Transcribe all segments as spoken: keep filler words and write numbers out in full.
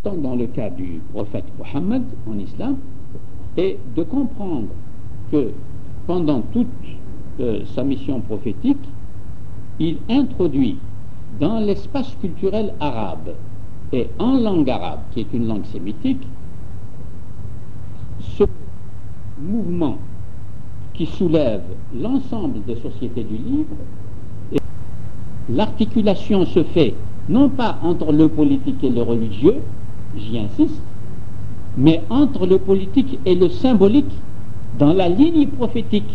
important dans le cas du prophète Mohammed en islam est de comprendre que pendant toute euh, sa mission prophétique, il introduit dans l'espace culturel arabe et en langue arabe, qui est une langue sémitique, ce mouvement qui soulève l'ensemble des sociétés du livre. Et l'articulation se fait non pas entre le politique et le religieux, j'y insiste, mais entre le politique et le symbolique dans la ligne prophétique,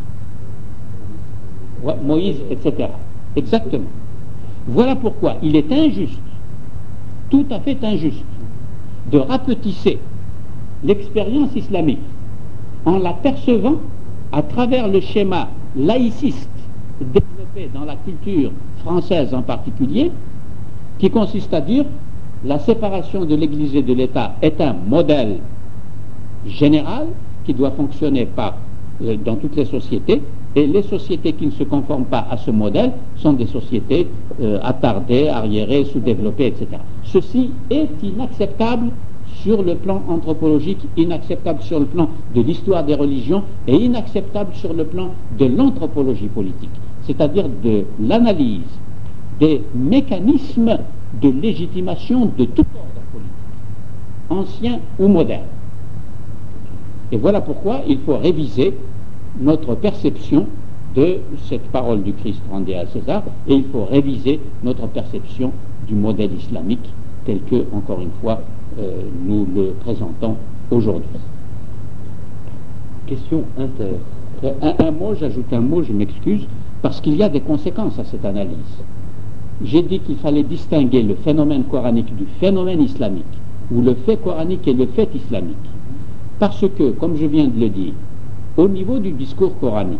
Moïse, et cetera. Exactement. Voilà pourquoi il est injuste, tout à fait injuste, de rapetisser l'expérience islamique en la percevant à travers le schéma laïciste développé dans la culture française en particulier, qui consiste à dire la séparation de l'Église et de l'État est un modèle général qui doit fonctionner par, euh, dans toutes les sociétés, et les sociétés qui ne se conforment pas à ce modèle sont des sociétés euh, attardées, arriérées, sous-développées, et cetera. Ceci est inacceptable sur le plan anthropologique, inacceptable sur le plan de l'histoire des religions et inacceptable sur le plan de l'anthropologie politique, c'est-à-dire de l'analyse des mécanismes de légitimation de tout ordre politique, ancien ou moderne. Et voilà pourquoi il faut réviser notre perception de cette parole du Christ rendue à César, et il faut réviser notre perception du modèle islamique tel que, encore une fois, euh, nous le présentons aujourd'hui. Question inter. Un, un mot, j'ajoute un mot, je m'excuse, parce qu'il y a des conséquences à cette analyse. J'ai dit qu'il fallait distinguer le phénomène coranique du phénomène islamique, ou le fait coranique et le fait islamique. Parce que, comme je viens de le dire, au niveau du discours coranique,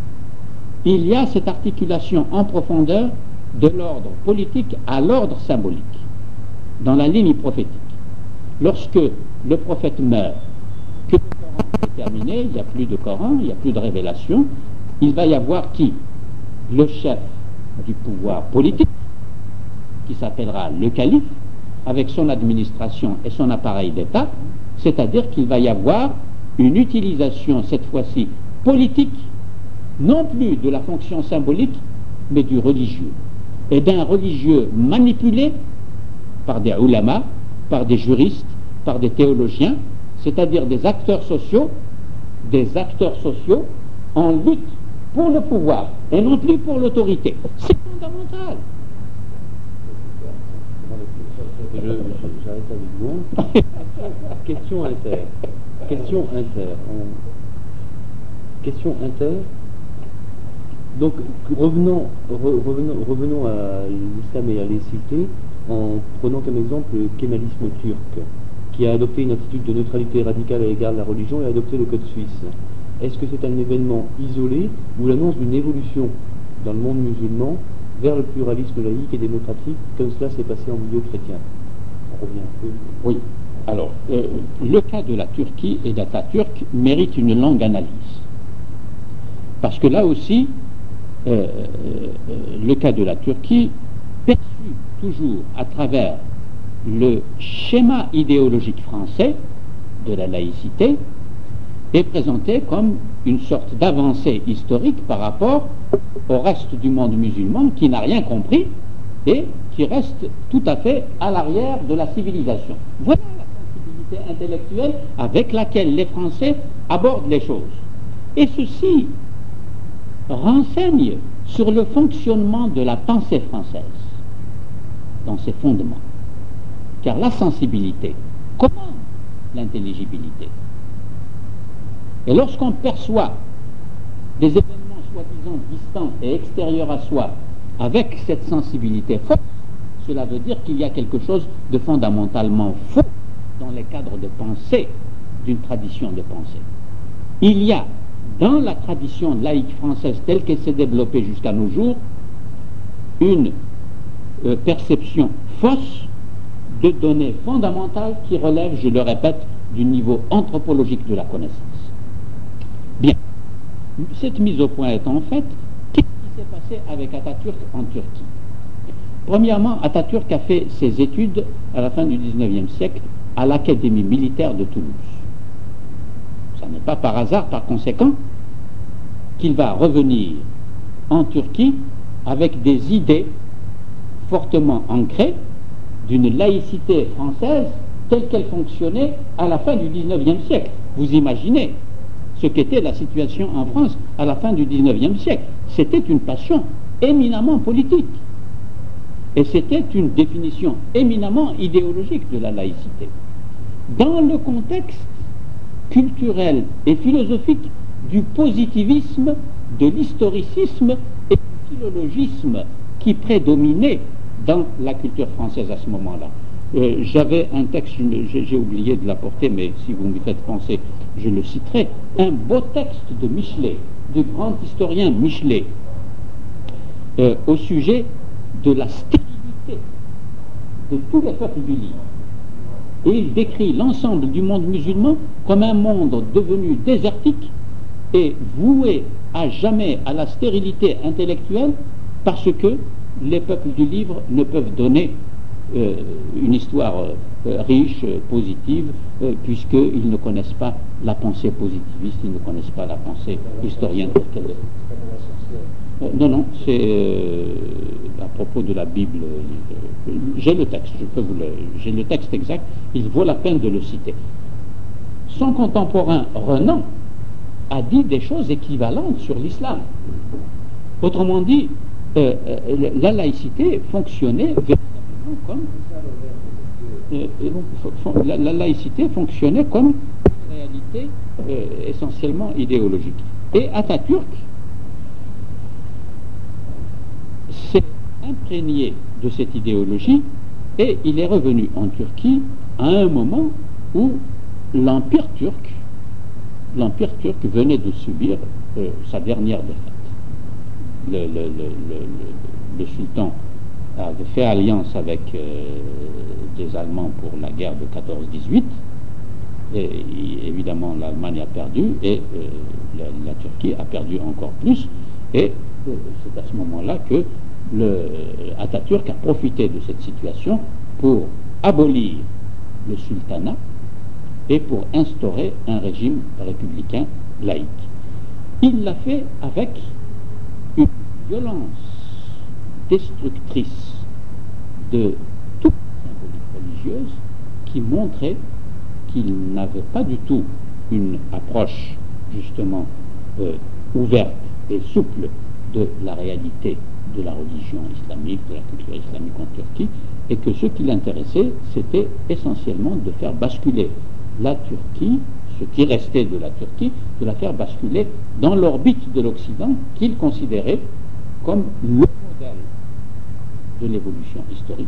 il y a cette articulation en profondeur de l'ordre politique à l'ordre symbolique, dans la ligne prophétique. Lorsque le prophète meurt, que le Coran est terminé, il n'y a plus de Coran, il n'y a plus de révélation, il va y avoir qui? Le chef du pouvoir politique, qui s'appellera le calife, avec son administration et son appareil d'État, c'est-à-dire qu'il va y avoir une utilisation, cette fois-ci politique, non plus de la fonction symbolique, mais du religieux. Et d'un religieux manipulé par des ulama, par des juristes, par des théologiens, c'est-à-dire des acteurs sociaux, des acteurs sociaux en lutte pour le pouvoir et non plus pour l'autorité. C'est fondamental. Je, je, j'arrête avec vous. Question inter. Question inter. On... Question inter. Donc, revenons, re, revenons, revenons à l'islam et à laïcité en prenant comme exemple le kémalisme turc, qui a adopté une attitude de neutralité radicale à l'égard de la religion et a adopté le code suisse. Est-ce que c'est un événement isolé ou l'annonce d'une évolution dans le monde musulman vers le pluralisme laïque et démocratique, comme cela s'est passé en milieu chrétien? On revient un peu. Oui. Alors, euh, le cas de la Turquie et d'Atatürk mérite une longue analyse. Parce que là aussi, euh, euh, le cas de la Turquie, perçu toujours à travers le schéma idéologique français de la laïcité, est présenté comme une sorte d'avancée historique par rapport au reste du monde musulman qui n'a rien compris et qui reste tout à fait à l'arrière de la civilisation. Voilà la sensibilité intellectuelle avec laquelle les Français abordent les choses. Et ceci renseigne sur le fonctionnement de la pensée française dans ses fondements. Car la sensibilité commande l'intelligibilité. Et lorsqu'on perçoit des événements soi-disant distants et extérieurs à soi avec cette sensibilité forte, cela veut dire qu'il y a quelque chose de fondamentalement faux dans les cadres de pensée d'une tradition de pensée. Il y a dans la tradition laïque française telle qu'elle s'est développée jusqu'à nos jours une euh, perception fausse de données fondamentales qui relèvent, je le répète, du niveau anthropologique de la connaissance. Bien, cette mise au point étant faite, qu'est-ce qui s'est passé avec Atatürk en Turquie? Premièrement, Atatürk a fait ses études à la fin du dix-neuvième siècle à l'Académie militaire de Toulouse. Ce n'est pas par hasard, par conséquent, qu'il va revenir en Turquie avec des idées fortement ancrées d'une laïcité française telle qu'elle fonctionnait à la fin du dix-neuvième siècle. Vous imaginez ce qu'était la situation en France à la fin du dix-neuvième siècle. C'était une passion éminemment politique. Et c'était une définition éminemment idéologique de la laïcité. Dans le contexte culturel et philosophique du positivisme, de l'historicisme et du philologisme qui prédominait dans la culture française à ce moment-là. Euh, J'avais un texte, j'ai oublié de l'apporter, mais si vous me faites penser, je le citerai, un beau texte de Michelet, du grand historien Michelet, euh, au sujet de la stérilité de tous les peuples du livre. Et il décrit l'ensemble du monde musulman comme un monde devenu désertique et voué à jamais à la stérilité intellectuelle parce que les peuples du livre ne peuvent donner euh, une histoire euh, riche, positive, euh, puisqu'ils ne connaissent pas la pensée positiviste, ils ne connaissent pas la pensée historienne telle qu'elle est. Euh, non, non, c'est euh, à propos de la Bible. Euh, j'ai le texte, je peux vous le, j'ai le texte exact, il vaut la peine de le citer. Son contemporain Renan a dit des choses équivalentes sur l'islam. Autrement dit, euh, euh, la laïcité fonctionnait véritablement comme euh, euh, la, la laïcité fonctionnait comme une réalité euh, essentiellement idéologique. Et Atatürk s'est imprégné de cette idéologie et il est revenu en Turquie à un moment où l'Empire turc l'Empire turc venait de subir euh, sa dernière défaite. Le, le, le, le, le sultan avait fait alliance avec euh, des Allemands pour la guerre de quatorze dix-huit, et évidemment l'Allemagne a perdu, et euh, la, la Turquie a perdu encore plus, et euh, c'est à ce moment-là que le, Atatürk a profité de cette situation pour abolir le sultanat et pour instaurer un régime républicain laïque. Il l'a fait avec une violence destructrice de toute symbolique religieuse qui montrait qu'il n'avait pas du tout une approche justement euh, ouverte et souple de la réalité de la religion islamique, de la culture islamique en Turquie, et que ce qui l'intéressait, c'était essentiellement de faire basculer la Turquie, ce qui restait de la Turquie, de la faire basculer dans l'orbite de l'Occident qu'il considérait comme le modèle de l'évolution historique.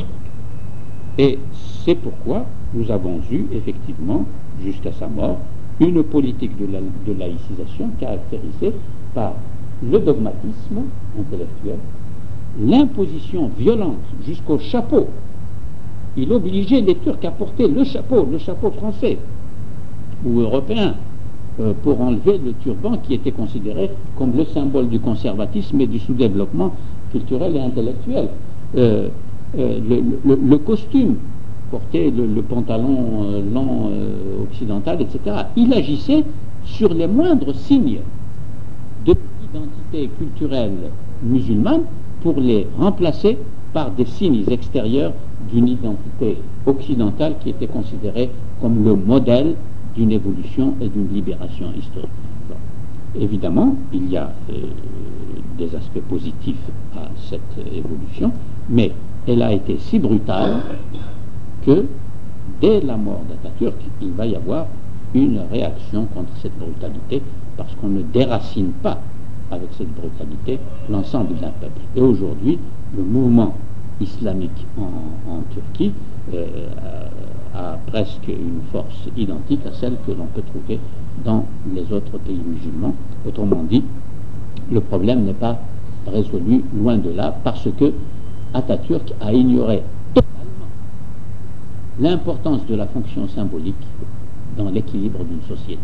Et c'est pourquoi nous avons eu effectivement, jusqu'à sa mort, une politique de, la, de laïcisation caractérisée par le dogmatisme intellectuel, l'imposition violente jusqu'au chapeau. Il obligeait les Turcs à porter le chapeau, le chapeau français ou européen, euh, pour enlever le turban qui était considéré comme le symbole du conservatisme et du sous-développement culturel et intellectuel. Euh, euh, le, le, le costume, porter le, le pantalon euh, lent euh, occidental, et cetera. Il agissait sur les moindres signes de l'identité culturelle musulmane pour les remplacer par des signes extérieurs d'une identité occidentale qui était considérée comme le modèle d'une évolution et d'une libération historique. Bon. Évidemment, il y a euh, des aspects positifs à cette évolution, mais elle a été si brutale que dès la mort d'Atatürk, il va y avoir une réaction contre cette brutalité, parce qu'on ne déracine pas avec cette brutalité l'ensemble d'un peuple. Et aujourd'hui, le mouvement islamique en, en Turquie euh, a, a presque une force identique à celle que l'on peut trouver dans les autres pays musulmans. Autrement dit, le problème n'est pas résolu, loin de là, parce que Atatürk a ignoré totalement l'importance de la fonction symbolique dans l'équilibre d'une société.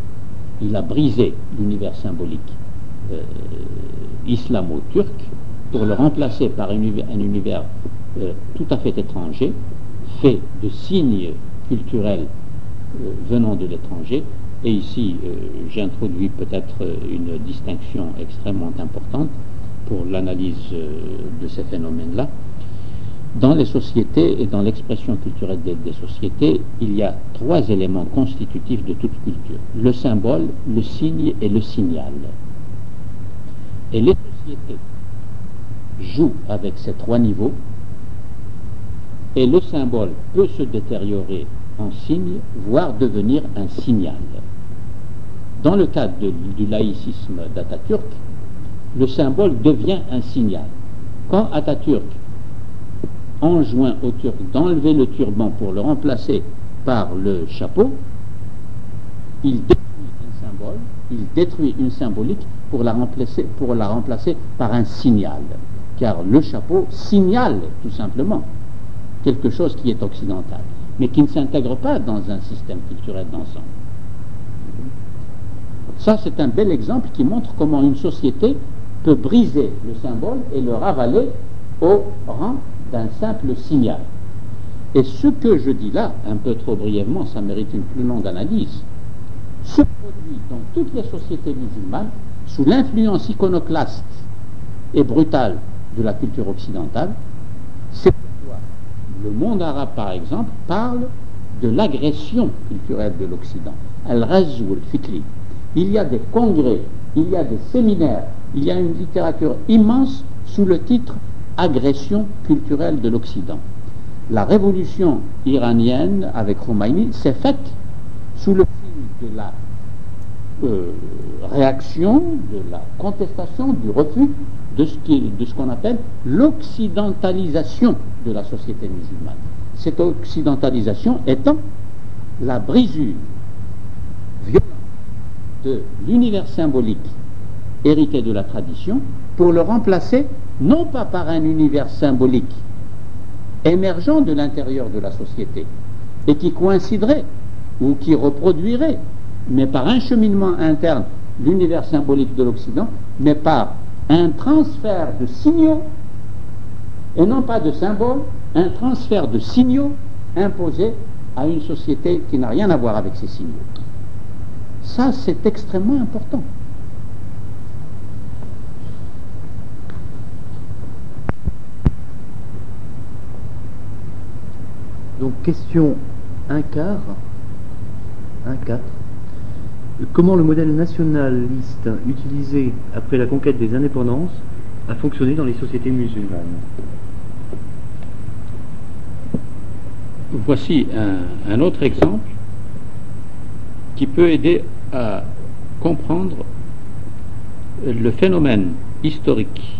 Il a brisé l'univers symbolique euh, islamo-turc pour le remplacer par un univers, un univers euh, tout à fait étranger, fait de signes culturels euh, venant de l'étranger. Et ici, euh, j'introduis peut-être une distinction extrêmement importante pour l'analyse euh, de ces phénomènes-là. Dans les sociétés et dans l'expression culturelle des, des sociétés, il y a trois éléments constitutifs de toute culture: le symbole, le signe et le signal. Et les sociétés jouent avec ces trois niveaux, et le symbole peut se détériorer en signe, voire devenir un signal. Dans le cadre de, du laïcisme d'Atatürk, le symbole devient un signal. Quand Atatürk enjoint aux Turcs d'enlever le turban pour le remplacer par le chapeau, il détruit un symbole, il détruit une symbolique pour la remplacer, pour la remplacer par un signal. Car le chapeau signale tout simplement quelque chose qui est occidental, mais qui ne s'intègre pas dans un système culturel d'ensemble. Ça, c'est un bel exemple qui montre comment une société peut briser le symbole et le ravaler au rang d'un simple signal. Et ce que je dis là, un peu trop brièvement, ça mérite une plus longue analyse, se produit dans toutes les sociétés musulmanes sous l'influence iconoclaste et brutale de la culture occidentale. C'est pourquoi le monde arabe, par exemple, parle de l'agression culturelle de l'Occident, al-Ghazw al-Fikri. Il y a des congrès, il y a des séminaires, il y a une littérature immense sous le titre agression culturelle de l'Occident. La révolution iranienne avec Khomeini s'est faite sous le signe de la euh, réaction, de la contestation, du refus de ce, qui, de ce qu'on appelle l'occidentalisation de la société musulmane. Cette occidentalisation étant la brisure violente de l'univers symbolique hérité de la tradition pour le remplacer non pas par un univers symbolique émergent de l'intérieur de la société et qui coïnciderait ou qui reproduirait, mais par un cheminement interne l'univers symbolique de l'Occident, mais par un transfert de signaux et non pas de symboles, un transfert de signaux imposés à une société qui n'a rien à voir avec ces signaux. Ça, c'est extrêmement important. Donc, question un quart, un quatre. Comment le modèle nationaliste utilisé après la conquête des indépendances a fonctionné dans les sociétés musulmanes? Voici un, un autre exemple qui peut aider à comprendre le phénomène historique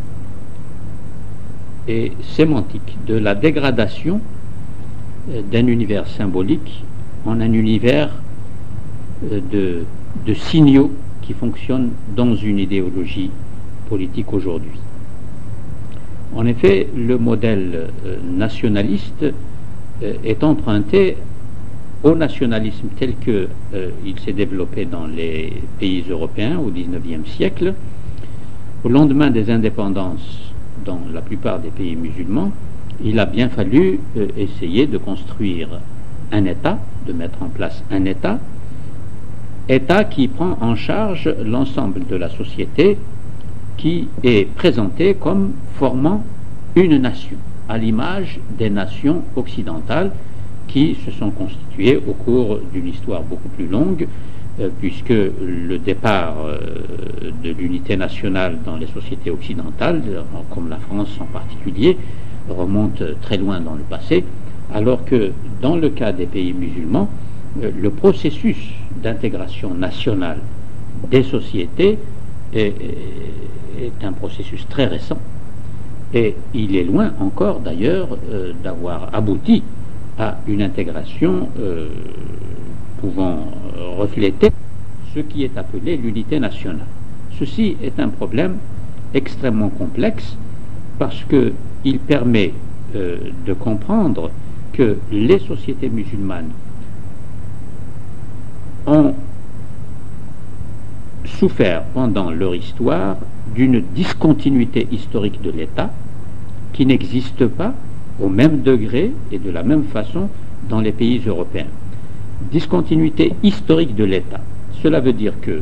et sémantique de la dégradation d'un univers symbolique en un univers de, de signaux qui fonctionnent dans une idéologie politique aujourd'hui. En effet, le modèle nationaliste est emprunté au nationalisme tel que euh, il s'est développé dans les pays européens au dix-neuvième siècle. Au lendemain des indépendances dans la plupart des pays musulmans, il a bien fallu euh, essayer de construire un État, de mettre en place un État, État qui prend en charge l'ensemble de la société, qui est présenté comme formant une nation, à l'image des nations occidentales qui se sont constituées au cours d'une histoire beaucoup plus longue, euh, puisque le départ euh, de l'unité nationale dans les sociétés occidentales, comme la France en particulier, remonte très loin dans le passé, alors que dans le cas des pays musulmans, euh, le processus d'intégration nationale des sociétés est, est un processus très récent, et il est loin encore d'ailleurs euh, d'avoir abouti à une intégration euh, pouvant refléter ce qui est appelé l'unité nationale. Ceci est un problème extrêmement complexe parce qu'il permet euh, de comprendre que les sociétés musulmanes ont souffert pendant leur histoire d'une discontinuité historique de l'État qui n'existe pas au même degré et de la même façon dans les pays européens. Discontinuité historique de l'État. Cela veut dire que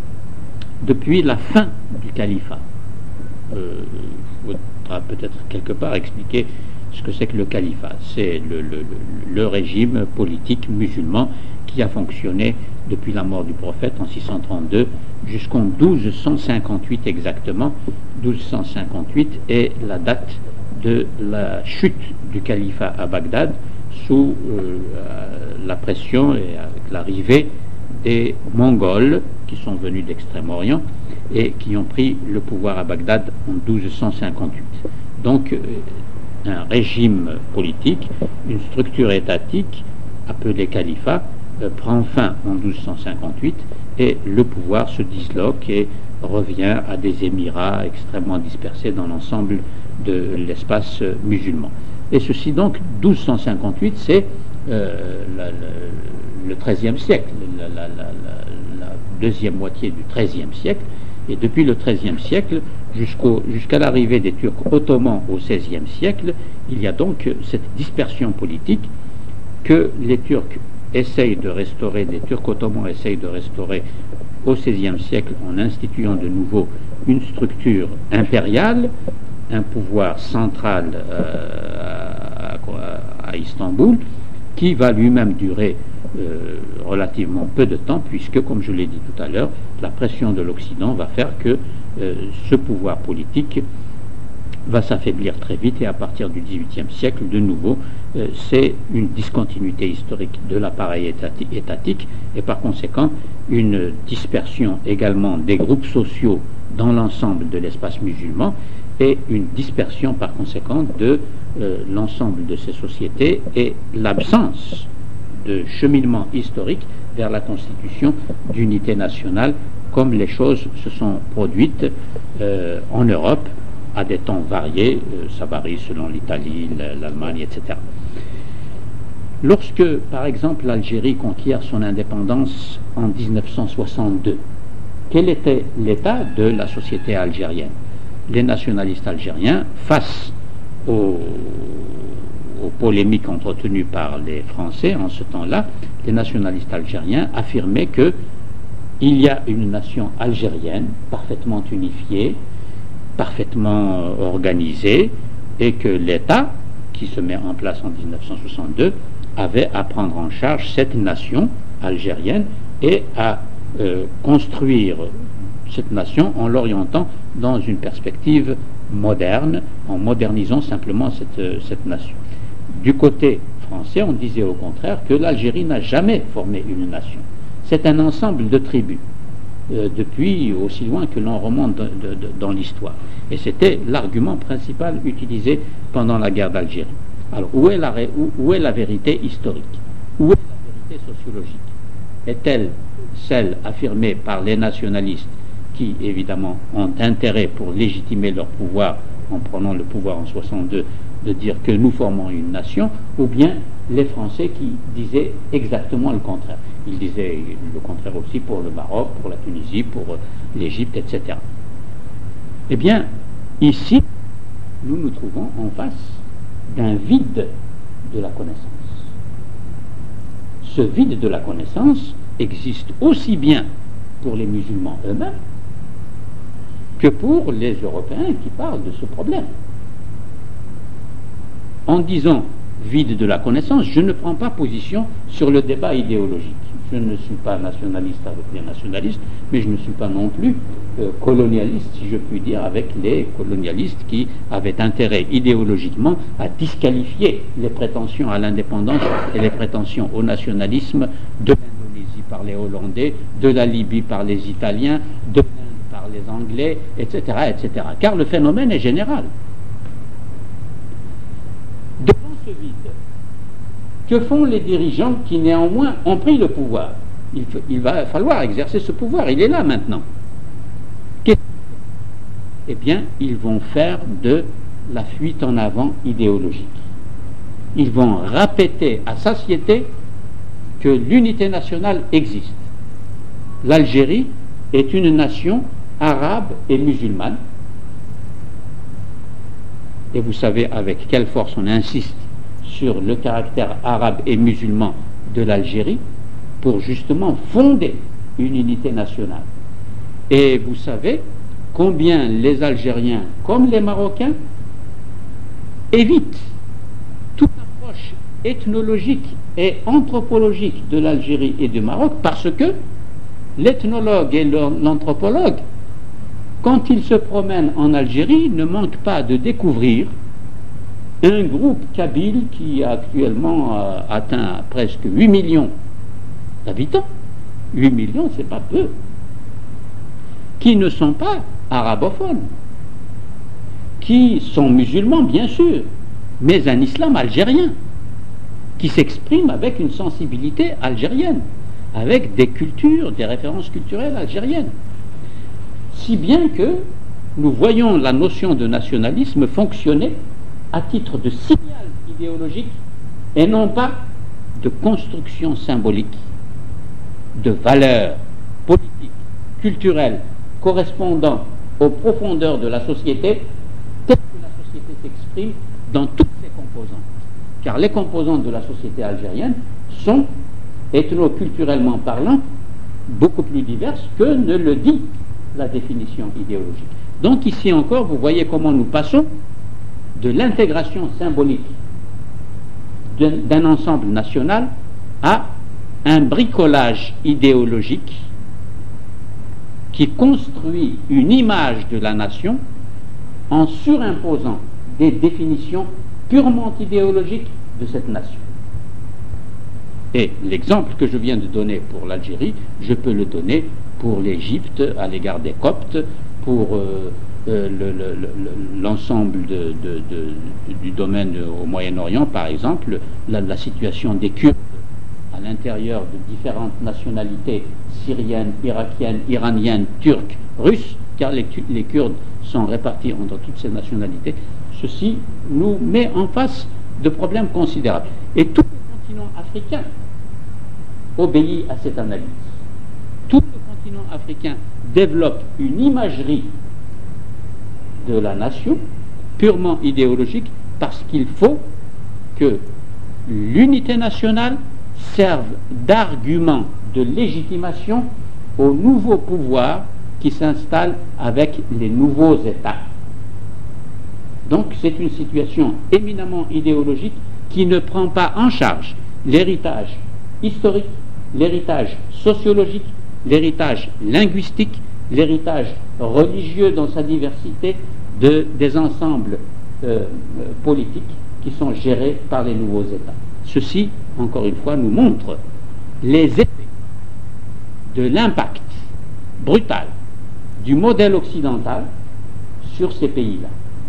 depuis la fin du califat, euh, il faudra peut-être quelque part expliquer ce que c'est que le califat. C'est le, le, le régime politique musulman qui a fonctionné depuis la mort du prophète en six cent trente-deux jusqu'en douze cent cinquante-huit exactement. douze cent cinquante-huit est la date de la chute du califat à Bagdad sous euh, la pression et avec l'arrivée des Mongols qui sont venus d'Extrême-Orient et qui ont pris le pouvoir à Bagdad en douze cent cinquante-huit. Donc euh, un régime politique, une structure étatique appelée califat euh, prend fin en douze cent cinquante-huit et le pouvoir se disloque et revient à des émirats extrêmement dispersés dans l'ensemble de l'espace musulman. Et ceci donc, douze cent cinquante-huit, c'est euh, la, la, le treizième siècle, la, la, la, la deuxième moitié du treizième siècle, et depuis le treizième siècle jusqu'au, jusqu'à l'arrivée des Turcs ottomans au seizième siècle, il y a donc cette dispersion politique que les Turcs essayent de restaurer, les Turcs ottomans essayent de restaurer au seizième siècle en instituant de nouveau une structure impériale, un pouvoir central euh, à, à Istanbul, qui va lui-même durer euh, relativement peu de temps, puisque, comme je l'ai dit tout à l'heure, la pression de l'Occident va faire que euh, ce pouvoir politique va s'affaiblir très vite, et à partir du dix-huitième siècle, de nouveau, euh, c'est une discontinuité historique de l'appareil étati- étatique, et par conséquent, une dispersion également des groupes sociaux dans l'ensemble de l'espace musulman, et une dispersion par conséquent de euh, l'ensemble de ces sociétés, et l'absence de cheminement historique vers la constitution d'unité nationale, comme les choses se sont produites euh, en Europe à des temps variés, euh, ça varie selon l'Italie, l'Allemagne, et cetera. Lorsque, par exemple, l'Algérie conquiert son indépendance en dix-neuf cent soixante-deux, quel était l'état de la société algérienne? Les nationalistes algériens, face aux, aux polémiques entretenues par les Français en ce temps-là, les nationalistes algériens affirmaient que il y a une nation algérienne parfaitement unifiée, parfaitement organisée, et que l'État, qui se met en place en dix-neuf cent soixante-deux, avait à prendre en charge cette nation algérienne et à euh, construire cette nation en l'orientant dans une perspective moderne, en modernisant simplement cette, cette nation. Du côté français, on disait au contraire que l'Algérie n'a jamais formé une nation. C'est un ensemble de tribus, euh, depuis aussi loin que l'on remonte de, de, de, dans l'histoire. Et c'était l'argument principal utilisé pendant la guerre d'Algérie. Alors, où est la, où, où est la vérité historique? Où est la vérité sociologique? Est-elle celle affirmée par les nationalistes qui, évidemment, ont intérêt pour légitimer leur pouvoir en prenant le pouvoir en soixante-deux, de dire que nous formons une nation, ou bien les Français qui disaient exactement le contraire? Ils disaient le contraire aussi pour le Maroc, pour la Tunisie, pour l'Égypte, et cetera. Eh bien, ici, nous nous trouvons en face d'un vide de la connaissance. Ce vide de la connaissance existe aussi bien pour les musulmans eux-mêmes que pour les Européens qui parlent de ce problème. En disant vide de la connaissance, je ne prends pas position sur le débat idéologique. Je ne suis pas nationaliste avec les nationalistes, mais je ne suis pas non plus euh, colonialiste, si je puis dire, avec les colonialistes qui avaient intérêt idéologiquement à disqualifier les prétentions à l'indépendance et les prétentions au nationalisme de l'Indonésie par les Hollandais, de la Libye par les Italiens, de l'Inde par les Anglais, et cetera, et cetera. Car le phénomène est général. Devant ce vide, que font les dirigeants qui néanmoins ont pris le pouvoir? il, faut, il va falloir exercer ce pouvoir, il est là maintenant. Eh bien, ils vont faire de la fuite en avant idéologique. Ils vont répéter à satiété que l'unité nationale existe. L'Algérie est une nation arabe et musulmane. Et vous savez avec quelle force on insiste sur le caractère arabe et musulman de l'Algérie pour justement fonder une unité nationale. Et vous savez combien les Algériens comme les Marocains évitent toute approche ethnologique et anthropologique de l'Algérie et du Maroc parce que l'ethnologue et l'anthropologue, quand ils se promènent en Algérie, ne manquent pas de découvrir un groupe kabyle qui a actuellement euh, atteint presque huit millions d'habitants. huit millions, c'est pas peu. Qui ne sont pas arabophones, qui sont musulmans, bien sûr, mais un islam algérien, qui s'exprime avec une sensibilité algérienne, avec des cultures, des références culturelles algériennes. Si bien que nous voyons la notion de nationalisme fonctionner à titre de signal idéologique et non pas de construction symbolique, de valeurs politiques, culturelles, correspondant aux profondeurs de la société, telle que la société s'exprime dans toutes ses composantes. Car les composantes de la société algérienne sont, ethno-culturellement parlant, beaucoup plus diverses que ne le dit la définition idéologique. Donc ici encore, vous voyez comment nous passons de l'intégration symbolique d'un ensemble national à un bricolage idéologique qui construit une image de la nation en surimposant des définitions purement idéologiques de cette nation. Et l'exemple que je viens de donner pour l'Algérie, je peux le donner pour l'Égypte à l'égard des Coptes, pour euh, euh, le, le, le, l'ensemble de, de, de, du domaine au Moyen-Orient, par exemple, la, la situation des Kurdes à l'intérieur de différentes nationalités syriennes, irakiennes, iraniennes, turques, russes, car les, les Kurdes sont répartis entre toutes ces nationalités. Ceci nous met en face de problèmes considérables. Et tout le continent africain obéit à cette analyse. Tout le continent africain développe une imagerie de la nation purement idéologique parce qu'il faut que l'unité nationale serve d'argument de légitimation au nouveau pouvoir qui s'installe avec les nouveaux États. Donc c'est une situation éminemment idéologique qui ne prend pas en charge l'héritage historique, l'héritage sociologique, l'héritage linguistique, l'héritage religieux dans sa diversité de, des ensembles euh, politiques qui sont gérés par les nouveaux États. Ceci, encore une fois, nous montre les effets de l'impact brutal du modèle occidental sur ces pays-là.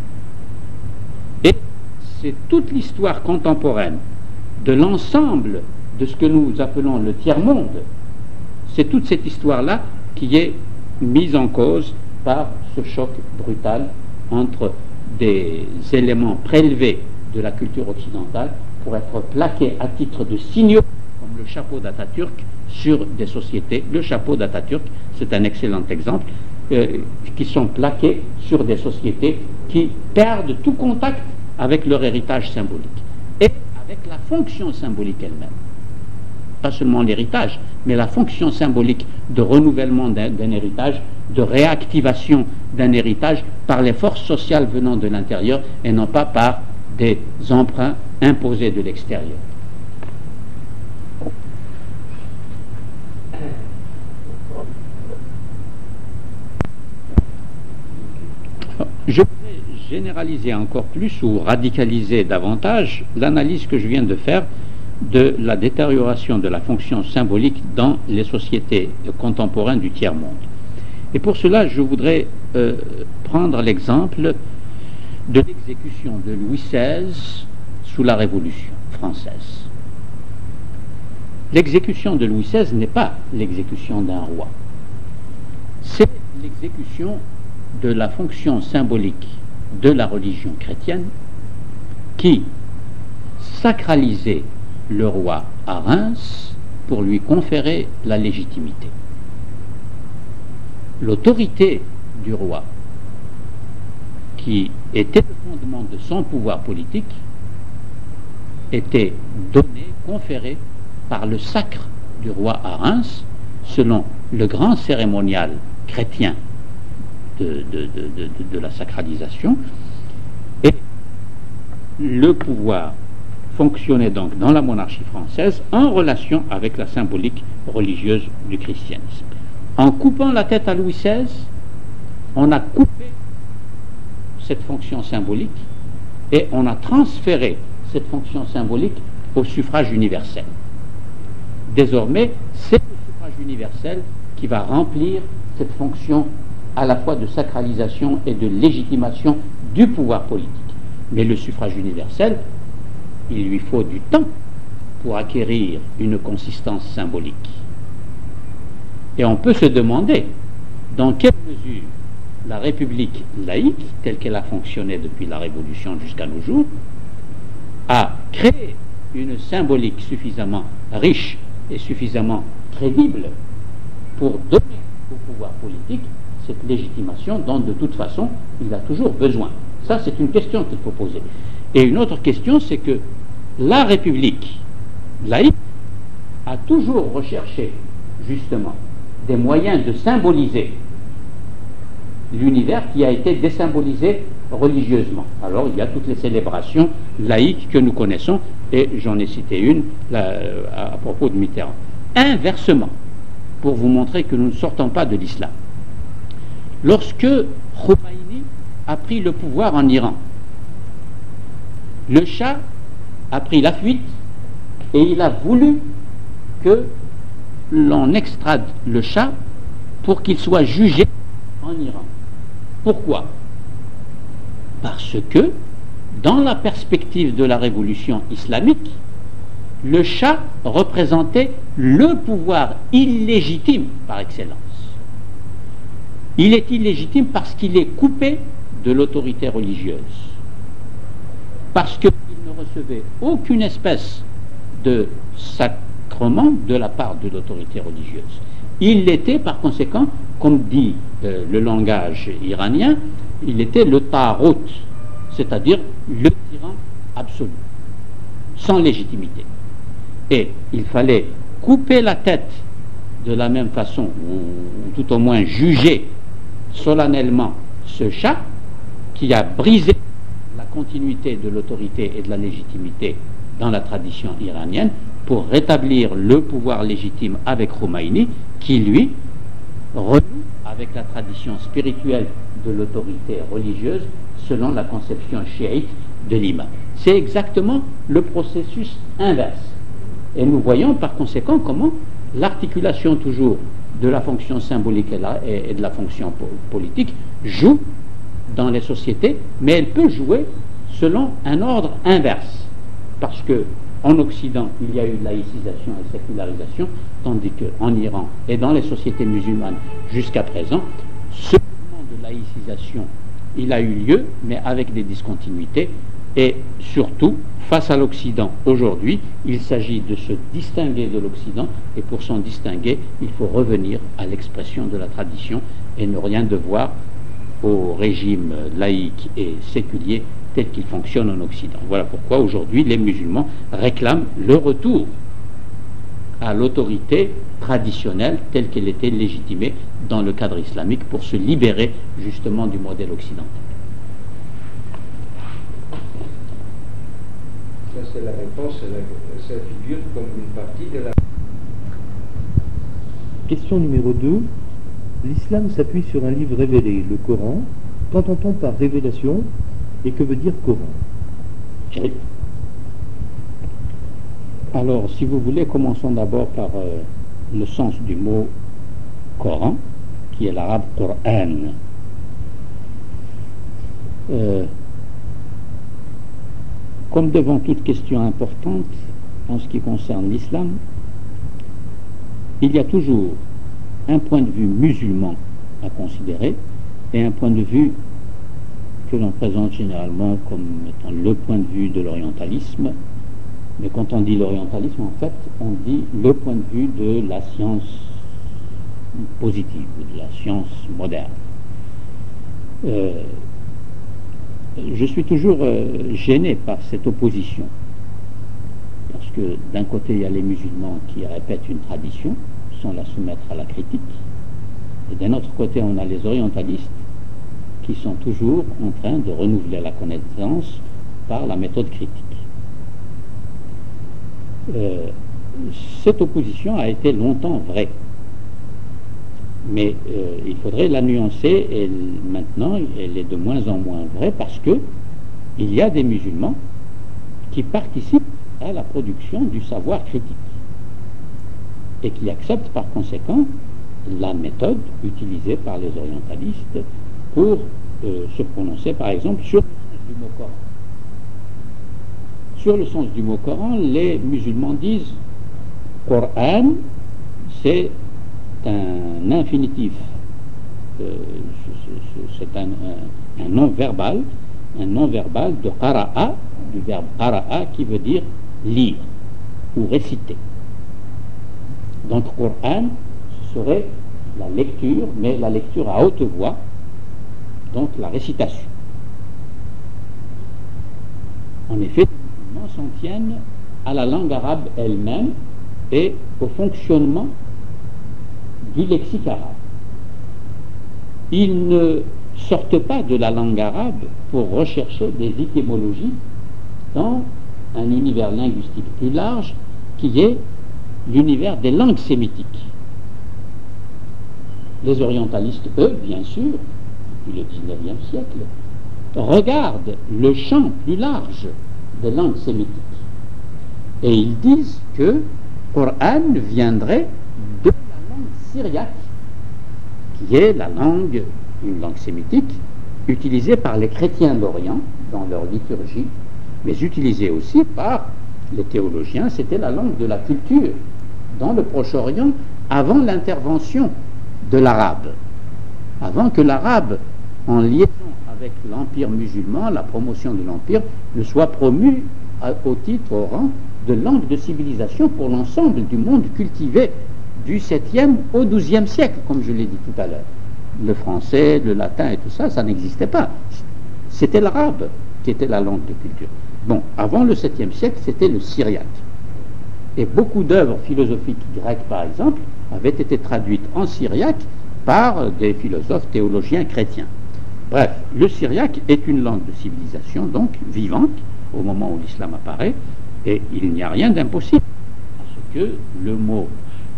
Et c'est toute l'histoire contemporaine de l'ensemble de ce que nous appelons le tiers-monde, c'est toute cette histoire-là qui est mise en cause par ce choc brutal entre des éléments prélevés de la culture occidentale pour être plaqués à titre de signaux, comme le chapeau d'Atatürk, sur des sociétés. Le chapeau d'Atatürk, c'est un excellent exemple, euh, qui sont plaqués sur des sociétés qui perdent tout contact avec leur héritage symbolique et avec la fonction symbolique elle-même. Pas seulement l'héritage, mais la fonction symbolique de renouvellement d'un, d'un héritage, de réactivation d'un héritage par les forces sociales venant de l'intérieur et non pas par des emprunts imposés de l'extérieur. Je voudrais généraliser encore plus ou radicaliser davantage l'analyse que je viens de faire de la détérioration de la fonction symbolique dans les sociétés contemporaines du tiers-monde. Et pour cela, je voudrais euh, prendre l'exemple de l'exécution de Louis seize sous la Révolution française. L'exécution de Louis seize n'est pas l'exécution d'un roi. C'est l'exécution de la fonction symbolique de la religion chrétienne qui sacralisait le roi à Reims pour lui conférer la légitimité. l'autorité du roi, qui était le fondement de son pouvoir politique, était donnée, conférée par le sacre du roi à Reims, selon le grand cérémonial chrétien de, de, de, de, de la sacralisation. Et le pouvoir fonctionnait donc dans la monarchie française en relation avec la symbolique religieuse du christianisme. En coupant la tête à Louis seize, on a coupé cette fonction symbolique et on a transféré cette fonction symbolique au suffrage universel. Désormais, c'est le suffrage universel qui va remplir cette fonction à la fois de sacralisation et de légitimation du pouvoir politique. Mais le suffrage universel, il lui faut du temps pour acquérir une consistance symbolique. Et on peut se demander dans quelle mesure la République laïque, telle qu'elle a fonctionné depuis la Révolution jusqu'à nos jours, a créé une symbolique suffisamment riche et suffisamment crédible pour donner au pouvoir politique cette légitimation dont de toute façon il a toujours besoin. Ça, c'est une question qu'il faut poser. Et une autre question, c'est que la République laïque a toujours recherché justement des moyens de symboliser l'univers qui a été désymbolisé religieusement. Alors il y a toutes les célébrations laïques que nous connaissons, et j'en ai cité une là, à, à propos de Mitterrand. Inversement, pour vous montrer que nous ne sortons pas de l'islam, lorsque Khomeini a pris le pouvoir en Iran, le Shah a pris la fuite et il a voulu que l'on extrade le Shah pour qu'il soit jugé en Iran. Pourquoi? Parce que, dans la perspective de la révolution islamique, le Shah représentait le pouvoir illégitime par excellence. Il est illégitime parce qu'il est coupé de l'autorité religieuse, parce qu'il ne recevait aucune espèce de sacrement de la part de l'autorité religieuse. Il l'était par conséquent, comme dit euh, le langage iranien, il était le tarout, c'est-à-dire le tyran absolu, sans légitimité. Et il fallait couper la tête de la même façon, ou, ou tout au moins juger solennellement ce Shah qui a brisé la continuité de l'autorité et de la légitimité dans la tradition iranienne pour rétablir le pouvoir légitime avec Khomeini, qui lui renoue avec la tradition spirituelle de l'autorité religieuse selon la conception chiite de l'imam. C'est exactement le processus inverse. Et nous voyons par conséquent comment l'articulation toujours de la fonction symbolique et, la, et, et de la fonction po politique joue dans les sociétés, mais elle peut jouer selon un ordre inverse. Parce que en Occident, il y a eu laïcisation et sécularisation, tandis qu'en Iran et dans les sociétés musulmanes jusqu'à présent, ce mouvement de laïcisation, il a eu lieu, mais avec des discontinuités. Et surtout, face à l'Occident aujourd'hui, il s'agit de se distinguer de l'Occident, et pour s'en distinguer, il faut revenir à l'expression de la tradition et ne rien devoir au régime laïque et séculier tel qu'il fonctionne en Occident. Voilà pourquoi aujourd'hui les musulmans réclament le retour à l'autorité traditionnelle telle qu'elle était légitimée dans le cadre islamique pour se libérer justement du modèle occidental. Ça c'est la réponse, ça figure comme une partie de la... Question numéro deux. L'islam s'appuie sur un livre révélé, le Coran. Qu'entend-on par révélation et que veut dire Coran? Alors, si vous voulez, commençons d'abord par euh, le sens du mot Coran, qui est l'arabe Qur'an. Euh, comme devant toute question importante en ce qui concerne l'islam, il y a toujours un point de vue musulman à considérer et un point de vue que l'on présente généralement comme étant le point de vue de l'orientalisme. Mais quand on dit l'orientalisme, en fait, on dit le point de vue de la science positive ou de la science moderne. Euh, je suis toujours euh, gêné par cette opposition, parce que d'un côté il y a les musulmans qui répètent une tradition sans la soumettre à la critique, et d'un autre côté on a les orientalistes qui sont toujours en train de renouveler la connaissance par la méthode critique. Euh, cette opposition a été longtemps vraie, mais euh, il faudrait la nuancer, et maintenant elle est de moins en moins vraie parce que il y a des musulmans qui participent à la production du savoir critique et qui acceptent par conséquent la méthode utilisée par les orientalistes pour euh, se prononcer par exemple sur le sens du mot Coran. Sur le sens du mot Coran, les musulmans disent Coran, c'est un infinitif, euh, c'est un, un, un nom verbal, un nom verbal de qara'a, du verbe qara'a qui veut dire lire ou réciter. Donc Coran, ce serait la lecture, mais la lecture à haute voix, donc la récitation. En effet, les musulmans s'en tiennent à la langue arabe elle-même et au fonctionnement du lexique arabe. Ils ne sortent pas de la langue arabe pour rechercher des étymologies dans un univers linguistique plus large qui est l'univers des langues sémitiques. Les orientalistes, eux, bien sûr, depuis le dix-neuvième siècle, regardent le champ plus large des langues sémitiques. Et ils disent que Coran viendrait de la langue syriaque, qui est la langue, une langue sémitique, utilisée par les chrétiens d'Orient dans leur liturgie, mais utilisée aussi par les théologiens. C'était la langue de la culture dans le Proche-Orient avant l'intervention de l'arabe, avant que l'arabe, en liaison avec l'empire musulman, la promotion de l'empire, ne soit promue à, au titre, au rang de langue de civilisation pour l'ensemble du monde cultivé du septième au douzième siècle, comme je l'ai dit tout à l'heure. Le français, le latin et tout ça, ça n'existait pas. C'était l'arabe qui était la langue de culture. Bon, avant le septième siècle, c'était le syriaque. Et beaucoup d'œuvres philosophiques grecques, par exemple, avaient été traduites en syriaque par des philosophes théologiens chrétiens. Bref, le syriaque est une langue de civilisation, donc vivante, au moment où l'islam apparaît, et il n'y a rien d'impossible à ce que le mot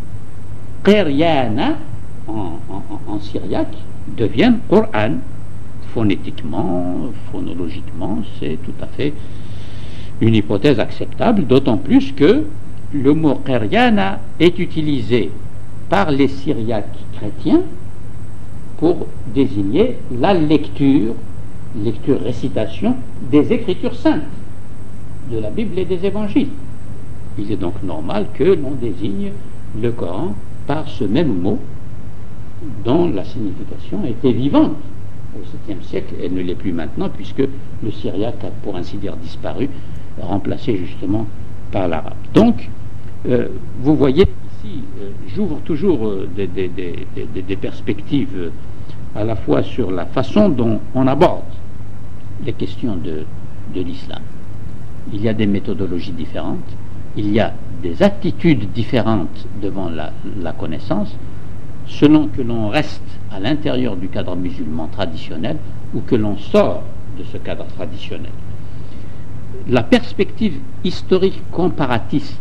Qeryana en, en, en syriaque devienne Coran. Phonétiquement, phonologiquement, c'est tout à fait une hypothèse acceptable, d'autant plus que le mot Qeryana est utilisé par les syriaques chrétiens pour désigner la lecture, lecture-récitation des Écritures saintes, de la Bible et des Évangiles. Il est donc normal que l'on désigne le Coran par ce même mot dont la signification était vivante au septième siècle. Elle ne l'est plus maintenant puisque le syriaque a pour ainsi dire disparu, remplacé justement par l'arabe. Donc, euh, vous voyez ici, euh, j'ouvre toujours euh, des, des, des, des, des perspectives euh, à la fois sur la façon dont on aborde les questions de, de l'islam. Il y a des méthodologies différentes, il y a des attitudes différentes devant la, la connaissance, selon que l'on reste à l'intérieur du cadre musulman traditionnel ou que l'on sort de ce cadre traditionnel. La perspective historique comparatiste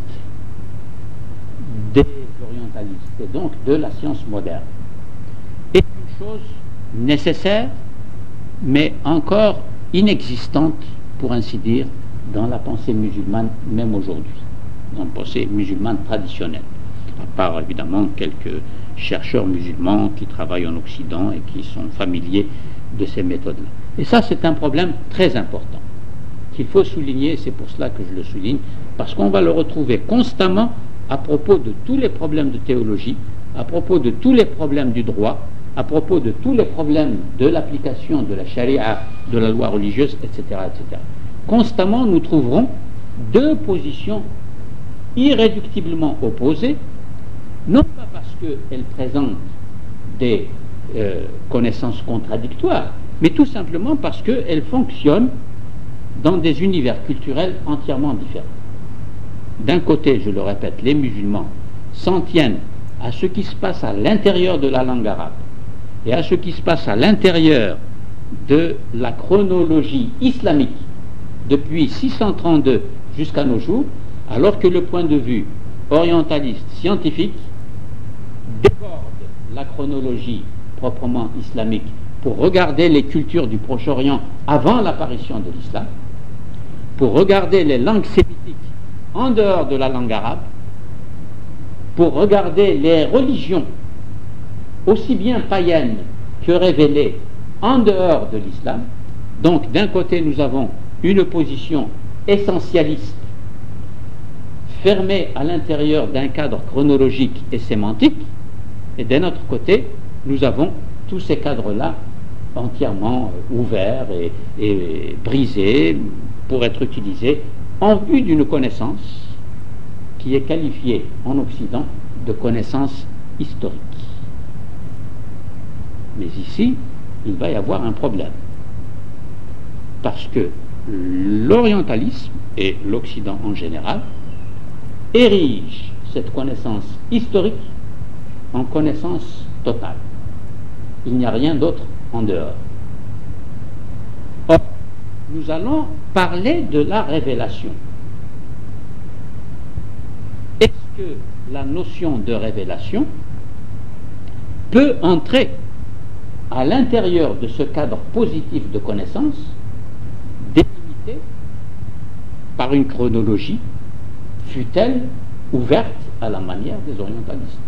des orientalistes et donc de la science moderne est une chose nécessaire mais encore inexistante, pour ainsi dire, dans la pensée musulmane même aujourd'hui, dans la pensée musulmane traditionnelle, à part évidemment quelques chercheurs musulmans qui travaillent en Occident et qui sont familiers de ces méthodes-là. Et ça, c'est un problème très important qu'il faut souligner, c'est pour cela que je le souligne, parce qu'on va le retrouver constamment à propos de tous les problèmes de théologie, à propos de tous les problèmes du droit, à propos de tous les problèmes de l'application de la charia, de la loi religieuse, et cetera, et cetera. Constamment, nous trouverons deux positions irréductiblement opposées, non pas parce qu'elles présentent des euh, connaissances contradictoires, mais tout simplement parce qu'elles fonctionnent dans des univers culturels entièrement différents. D'un côté, je le répète, les musulmans s'en tiennent à ce qui se passe à l'intérieur de la langue arabe et à ce qui se passe à l'intérieur de la chronologie islamique depuis six cent trente-deux jusqu'à nos jours, alors que le point de vue orientaliste scientifique déborde la chronologie proprement islamique pour regarder les cultures du Proche-Orient avant l'apparition de l'islam, pour regarder les langues sémitiques en dehors de la langue arabe, pour regarder les religions aussi bien païennes que révélées en dehors de l'islam. Donc d'un côté nous avons une position essentialiste fermée à l'intérieur d'un cadre chronologique et sémantique, et d'un autre côté nous avons tous ces cadres-là entièrement ouverts et, et brisés pour être utilisés en vue d'une connaissance qui est qualifiée en Occident de connaissance historique. Mais ici, il va y avoir un problème. Parce que l'orientalisme et l'Occident en général érigent cette connaissance historique en connaissance totale. Il n'y a rien d'autre en dehors. Or, nous allons parler de la révélation. Est-ce que la notion de révélation peut entrer à l'intérieur de ce cadre positif de connaissance délimité par une chronologie, fût-elle ouverte à la manière des orientalistes?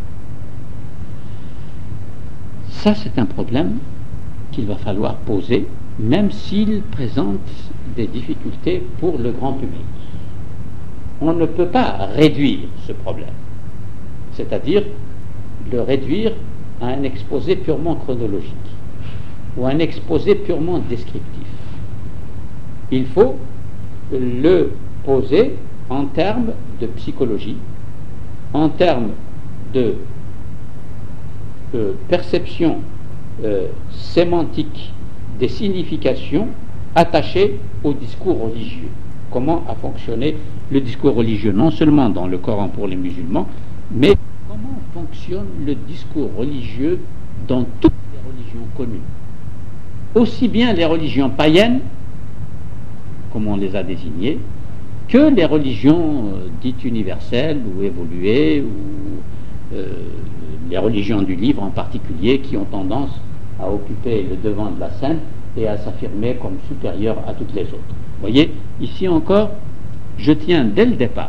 Ça, c'est un problème qu'il va falloir poser, même s'il présente des difficultés pour le grand public. On ne peut pas réduire ce problème, c'est-à-dire le réduire à un exposé purement chronologique ou un exposé purement descriptif. Il faut le poser en termes de psychologie, en termes de euh, perception euh, sémantique des significations attachées au discours religieux. Comment a fonctionné le discours religieux, non seulement dans le Coran pour les musulmans, mais comment fonctionne le discours religieux dans toutes les religions connues, aussi bien les religions païennes, comme on les a désignées, que les religions euh, dites universelles ou évoluées, ou euh, les religions du livre en particulier, qui ont tendance à occuper le devant de la scène et à s'affirmer comme supérieures à toutes les autres. Vous voyez, ici encore, je tiens dès le départ,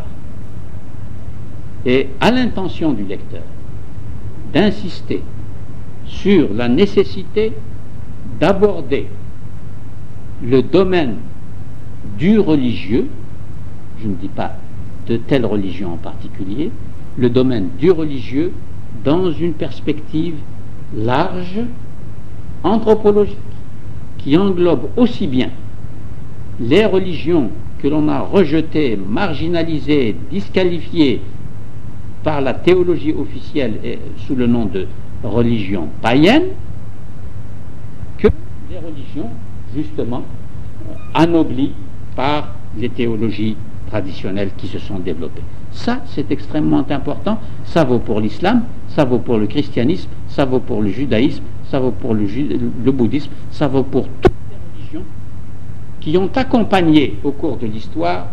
et à l'intention du lecteur, d'insister sur la nécessité d'aborder le domaine du religieux, je ne dis pas de telle religion en particulier, le domaine du religieux dans une perspective large, anthropologique, qui englobe aussi bien les religions que l'on a rejetées, marginalisées, disqualifiées par la théologie officielle et sous le nom de religion païenne, que les religions justement anoblies par les théologies traditionnelles qui se sont développées. Ça, c'est extrêmement important. Ça vaut pour l'islam, ça vaut pour le christianisme, ça vaut pour le judaïsme, ça vaut pour le, le bouddhisme, ça vaut pour toutes les religions qui ont accompagné au cours de l'histoire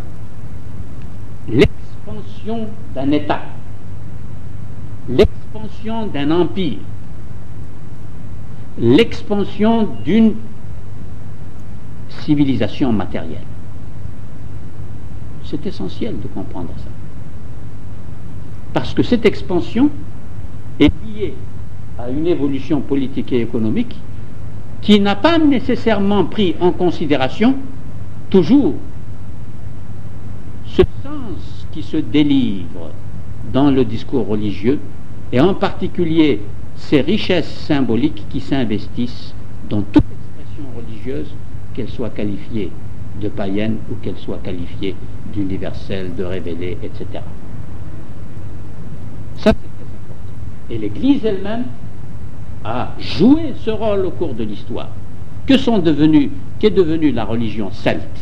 l'expansion d'un État, l'expansion d'un empire, l'expansion d'une civilisation matérielle. C'est essentiel de comprendre ça. Parce que cette expansion est liée à une évolution politique et économique qui n'a pas nécessairement pris en considération toujours ce sens qui se délivre dans le discours religieux, et en particulier ces richesses symboliques qui s'investissent dans toute expression religieuse, qu'elle soit qualifiée de païenne ou qu'elle soit qualifiée d'universelle, de révélée, et cetera. Ça, c'est très important. Et l'Église elle-même a joué ce rôle au cours de l'histoire. Que sont devenus, qu'est devenue la religion celte?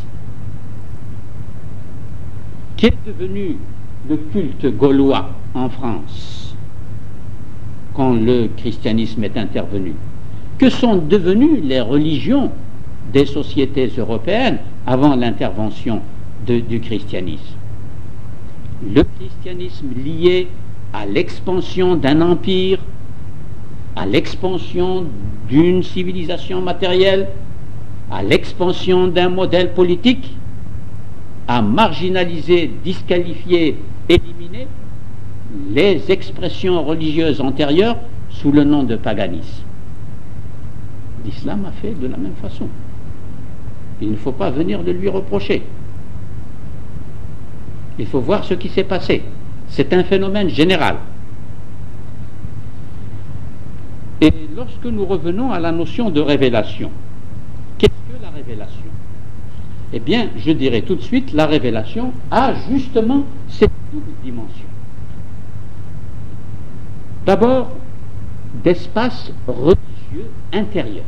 Qu'est devenu le culte gaulois en France quand le christianisme est intervenu? Que sont devenues les religions des sociétés européennes avant l'intervention de, du christianisme? Le christianisme lié à l'expansion d'un empire, à l'expansion d'une civilisation matérielle, à l'expansion d'un modèle politique, a marginalisé, disqualifié, éliminé les expressions religieuses antérieures sous le nom de paganisme. L'islam a fait de la même façon. Il ne faut pas venir de lui reprocher. Il faut voir ce qui s'est passé. C'est un phénomène général. Et lorsque nous revenons à la notion de révélation, qu'est-ce que la révélation? Eh bien, je dirais tout de suite, la révélation a justement cette double dimension. D'abord, d'espace religieux intérieur.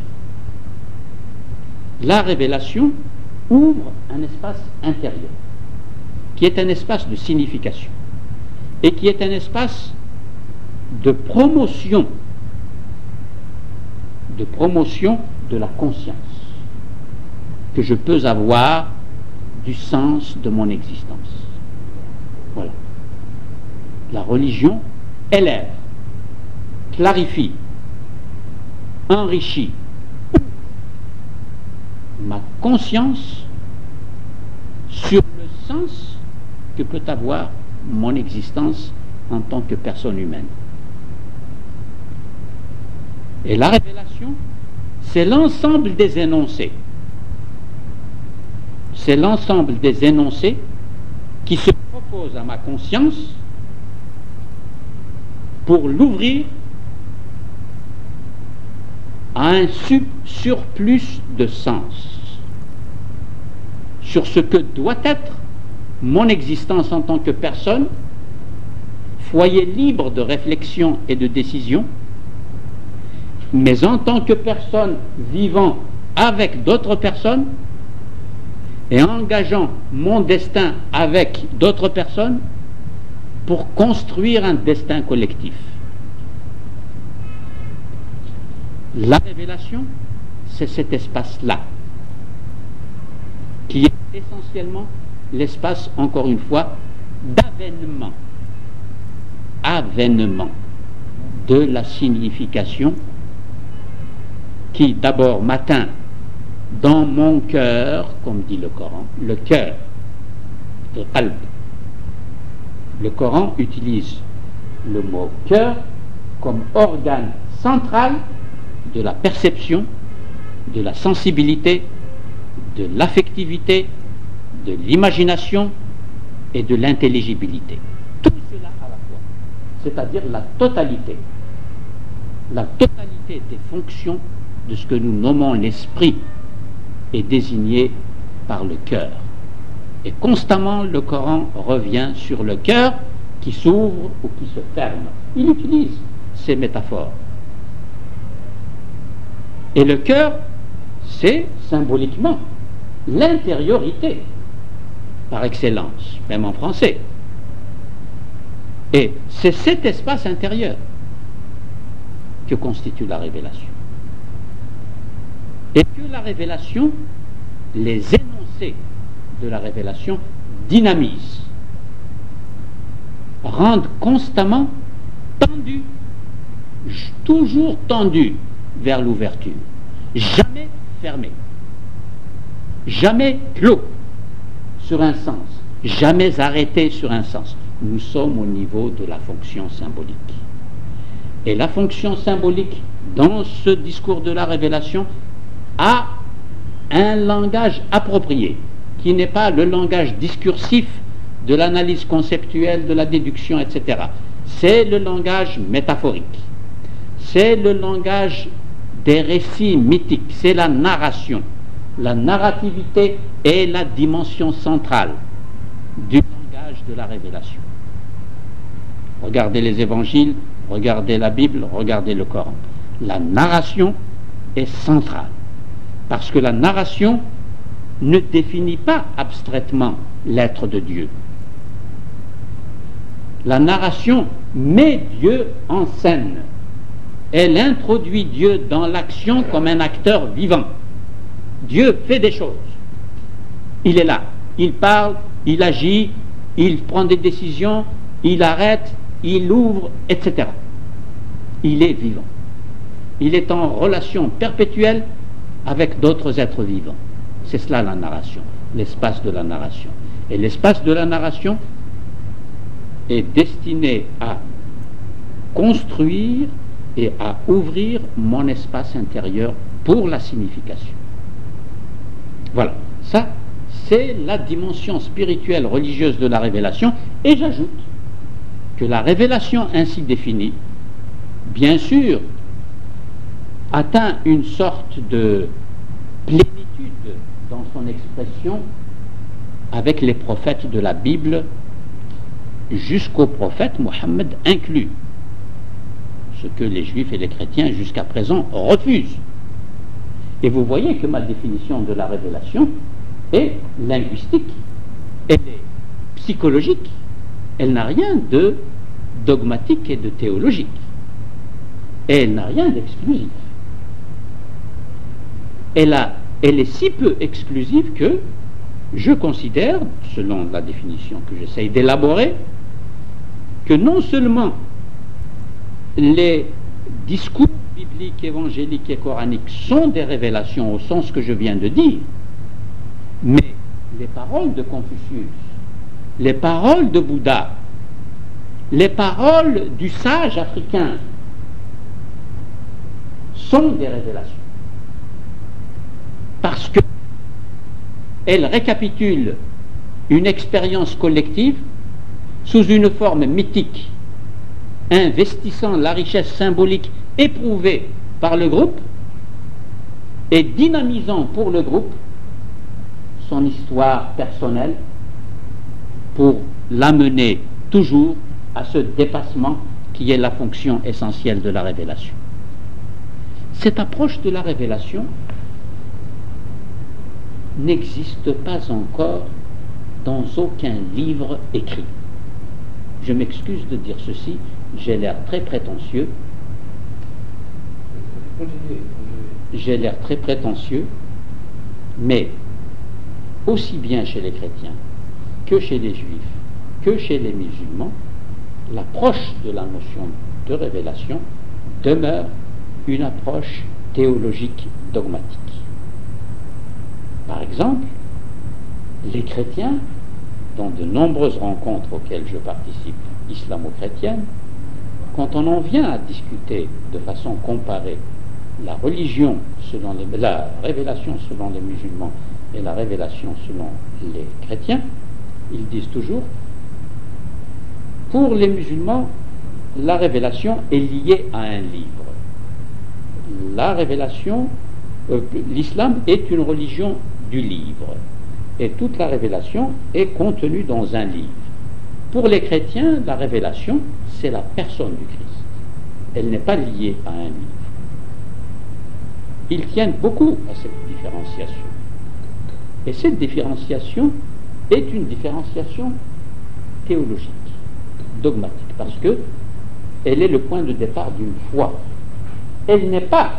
La révélation ouvre un espace intérieur, qui est un espace de signification, et qui est un espace de promotion, de promotion de la conscience, que je peux avoir du sens de mon existence. Voilà. La religion élève, clarifie, enrichit ma conscience sur le sens que peut avoir mon existence en tant que personne humaine. Et la révélation, c'est l'ensemble des énoncés. C'est l'ensemble des énoncés qui se proposent à ma conscience pour l'ouvrir à un surplus de sens sur ce que doit être mon existence en tant que personne, foyer libre de réflexion et de décision, mais en tant que personne vivant avec d'autres personnes et engageant mon destin avec d'autres personnes pour construire un destin collectif. La révélation, c'est cet espace-là, qui est essentiellement l'espace, encore une fois, d'avènement, avènement de la signification qui d'abord m'atteint dans mon cœur, comme dit le Coran, le cœur, le qalb. Le Coran utilise le mot cœur comme organe central de la perception, de la sensibilité, de l'affectivité, de l'imagination et de l'intelligibilité. Tout cela à la fois, c'est-à-dire la totalité, la totalité des fonctions de ce que nous nommons l'esprit est désigné par le cœur. Et constamment, le Coran revient sur le cœur qui s'ouvre ou qui se ferme. Il utilise ces métaphores. Et le cœur, c'est symboliquement l'intériorité, par excellence, même en français. Et c'est cet espace intérieur que constitue la révélation. Et que la révélation, les énoncés de la révélation dynamisent, rendent constamment tendus, toujours tendus vers l'ouverture, jamais fermés, jamais clos sur un sens, jamais arrêtés sur un sens. Nous sommes au niveau de la fonction symbolique. Et la fonction symbolique, dans ce discours de la révélation, a un langage approprié, qui n'est pas le langage discursif de l'analyse conceptuelle, de la déduction, et cetera. C'est le langage métaphorique. C'est le langage des récits mythiques. C'est la narration. La narrativité est la dimension centrale du langage de la révélation. Regardez les évangiles, regardez la Bible, regardez le Coran. La narration est centrale, parce que la narration ne définit pas abstraitement l'être de Dieu. La narration met Dieu en scène. Elle introduit Dieu dans l'action comme un acteur vivant. Dieu fait des choses. Il est là. Il parle, il agit, il prend des décisions, il arrête, il ouvre, et cetera. Il est vivant. Il est en relation perpétuelle avec d'autres êtres vivants. C'est cela la narration, l'espace de la narration. Et l'espace de la narration est destiné à construire et à ouvrir mon espace intérieur pour la signification. Voilà, ça c'est la dimension spirituelle religieuse de la révélation, et j'ajoute que la révélation ainsi définie, bien sûr, atteint une sorte de plénitude dans son expression avec les prophètes de la Bible, jusqu'au prophète Mohammed inclus, ce que les juifs et les chrétiens jusqu'à présent refusent. Et vous voyez que ma définition de la révélation est linguistique, elle est psychologique, elle n'a rien de dogmatique et de théologique, et elle n'a rien d'exclusif. Elle, a, elle est si peu exclusive que je considère, selon la définition que j'essaye d'élaborer, que non seulement les discours bibliques, évangéliques et coraniques sont des révélations au sens que je viens de dire, mais les paroles de Confucius, les paroles de Bouddha, les paroles du sage africain sont des révélations. Parce qu'elles récapitulent une expérience collective sous une forme mythique, investissant la richesse symbolique éprouvée par le groupe et dynamisant pour le groupe son histoire personnelle pour l'amener toujours à ce dépassement qui est la fonction essentielle de la révélation. Cette approche de la révélation n'existe pas encore dans aucun livre écrit. Je m'excuse de dire ceci, j'ai l'air très prétentieux. J'ai l'air très prétentieux, mais aussi bien chez les chrétiens que chez les juifs, que chez les musulmans, l'approche de la notion de révélation demeure une approche théologique dogmatique. Par exemple, les chrétiens, dans de nombreuses rencontres auxquelles je participe, islamo-chrétiennes, quand on en vient à discuter de façon comparée la religion selon les, la révélation selon les musulmans et la révélation selon les chrétiens, ils disent toujours, pour les musulmans, la révélation est liée à un livre. La révélation, euh, l'islam est une religion du livre, et toute la révélation est contenue dans un livre. Pour les chrétiens, la révélation, c'est la personne du Christ. Elle n'est pas liée à un livre. Ils tiennent beaucoup à cette différenciation. Et cette différenciation est une différenciation théologique, dogmatique, parce que elle est le point de départ d'une foi. Elle n'est pas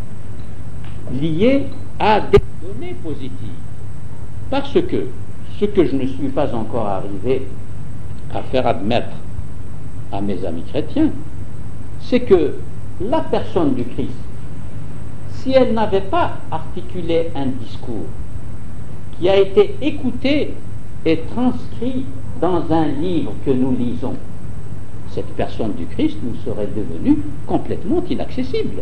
liée à des données positives. Parce que ce que je ne suis pas encore arrivé à faire admettre à mes amis chrétiens, c'est que la personne du Christ, si elle n'avait pas articulé un discours qui a été écouté et transcrit dans un livre que nous lisons, cette personne du Christ nous serait devenue complètement inaccessible.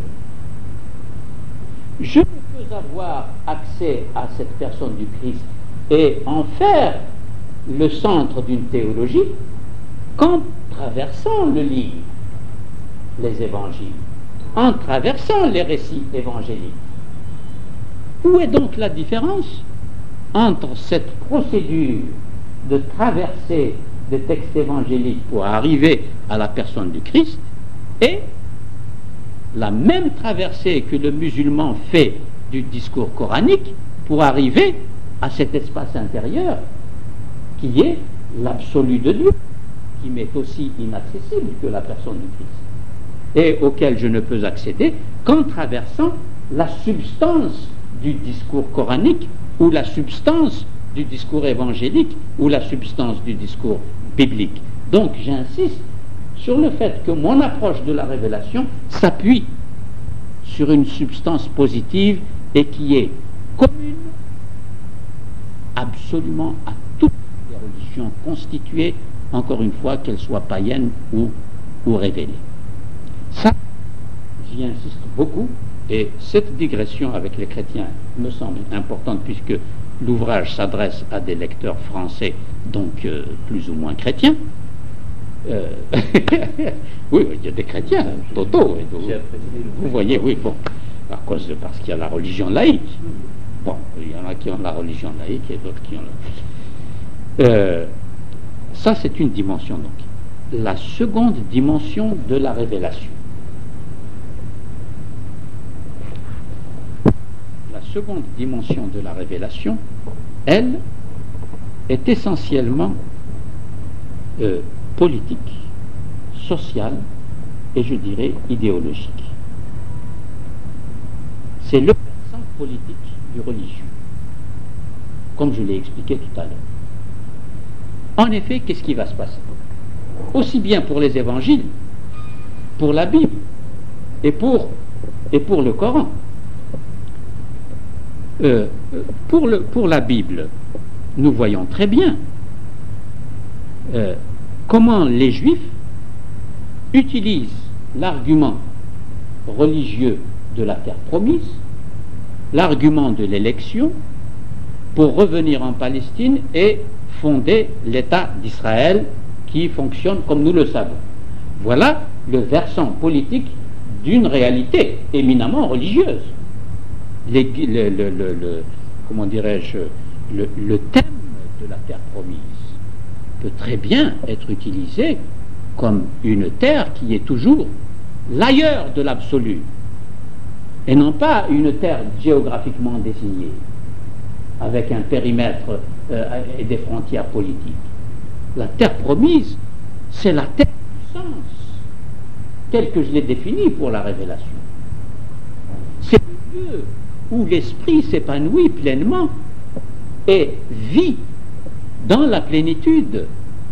Je ne peux avoir accès à cette personne du Christ et en faire le centre d'une théologie qu'en traversant le livre, les évangiles, en traversant les récits évangéliques. Où est donc la différence entre cette procédure de traverser des textes évangéliques pour arriver à la personne du Christ et la même traversée que le musulman fait du discours coranique pour arriver à cet espace intérieur qui est l'absolu de Dieu, qui m'est aussi inaccessible que la personne du Christ, et auquel je ne peux accéder qu'en traversant la substance du discours coranique ou la substance du discours évangélique ou la substance du discours biblique. Donc j'insiste sur le fait que mon approche de la révélation s'appuie sur une substance positive et qui est commune absolument à toutes les religions constituées, encore une fois, qu'elles soient païennes ou, ou révélées. Ça, j'y insiste beaucoup, et cette digression avec les chrétiens me semble importante puisque l'ouvrage s'adresse à des lecteurs français, donc euh, plus ou moins chrétiens. Euh, oui, il y a des chrétiens, Toto, et vous, vous voyez, oui, bon, à cause de, parce qu'il y a la religion laïque. Bon, il y en a qui ont la religion laïque et d'autres qui ont la... Euh, ça, c'est une dimension, donc. La seconde dimension de la révélation. La seconde dimension de la révélation, elle, est essentiellement euh, politique, sociale et je dirais idéologique. C'est le versant politique du religieux, comme je l'ai expliqué tout à l'heure. En effet, qu'est-ce qui va se passer? Aussi bien pour les évangiles, pour la Bible et pour, et pour le Coran. Euh, pour, le, pour la Bible, nous voyons très bien euh, comment les Juifs utilisent l'argument religieux de la terre promise, l'argument de l'élection, pour revenir en Palestine et fonder l'État d'Israël qui fonctionne comme nous le savons. Voilà le versant politique d'une réalité éminemment religieuse. Les, le, le, le, le, comment dirais-je, le, le thème de la terre promise peut très bien être utilisé comme une terre qui est toujours l'ailleurs de l'absolu, et non pas une terre géographiquement désignée, avec un périmètre euh, et des frontières politiques. La terre promise, c'est la terre du sens, telle que je l'ai définie pour la révélation. C'est le lieu où l'esprit s'épanouit pleinement et vit dans la plénitude.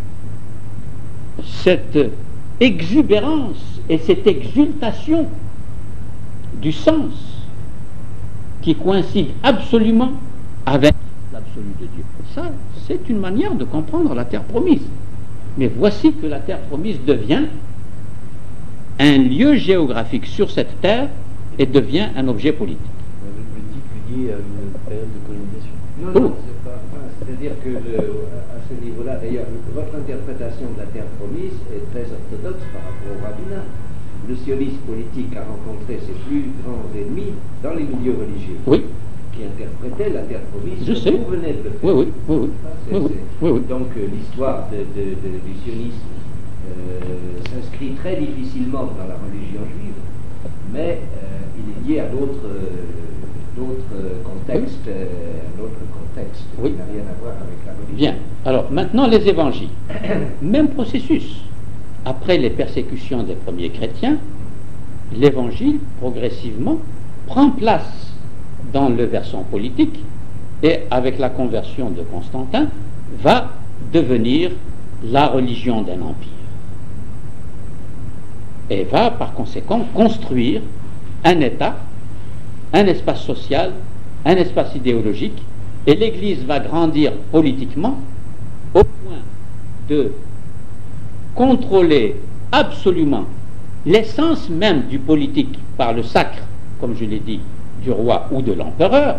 Cette exubérance et cette exultation du sens qui coïncide absolument avec l'absolu de Dieu. Ça, c'est une manière de comprendre la terre promise. Mais voici que la terre promise devient un lieu géographique sur cette terre et devient un objet politique. Lié à une période de colonisation. Non, non, c'est pas. C'est-à-dire que le, à ce niveau-là, d'ailleurs, votre interprétation de la terre promise est très orthodoxe par rapport au rabbinat. Le sionisme politique a rencontré ses plus grands ennemis dans les milieux religieux. Oui. Qui interprétaient la terre promise. Je sais. Vous venez de le faire. Oui, oui, oui, oui. C'est, oui, oui. c'est, oui, oui. Donc euh, l'histoire de, de, de, du sionisme euh, s'inscrit très difficilement dans la religion juive, mais euh, il est lié à d'autres. Euh, d'autres contextes, oui. euh, autre contexte oui. qui n'a rien à voir avec la religion. Bien. Alors, maintenant, les évangiles. Même processus. Après les persécutions des premiers chrétiens, l'évangile, progressivement, prend place dans le versant politique et, avec la conversion de Constantin, va devenir la religion d'un empire. Et va, par conséquent, construire un État, un espace social, un espace idéologique, et l'Église va grandir politiquement au point de contrôler absolument l'essence même du politique par le sacre, comme je l'ai dit, du roi ou de l'empereur,